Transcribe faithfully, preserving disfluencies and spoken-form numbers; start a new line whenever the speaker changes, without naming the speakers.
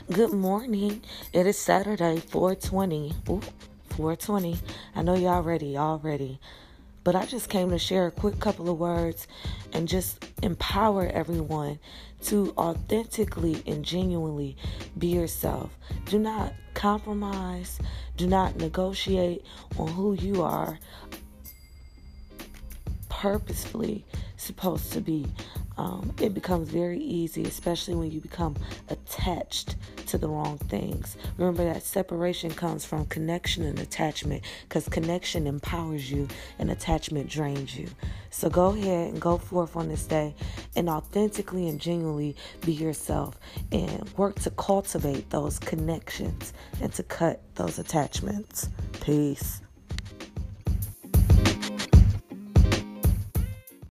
Good morning. It is Saturday, four twenty. Ooh, four twenty. I know y'all ready, y'all ready. But I just came to share a quick couple of words and just empower everyone to authentically and genuinely be yourself. Do not compromise. Do not negotiate on who you are purposefully supposed to be. Um, it becomes very easy, especially when you become attached to the wrong things. Remember that separation comes from connection and attachment, because connection empowers you and attachment drains you. So go ahead and go forth on this day and authentically and genuinely be yourself and work to cultivate those connections and to cut those attachments. Peace.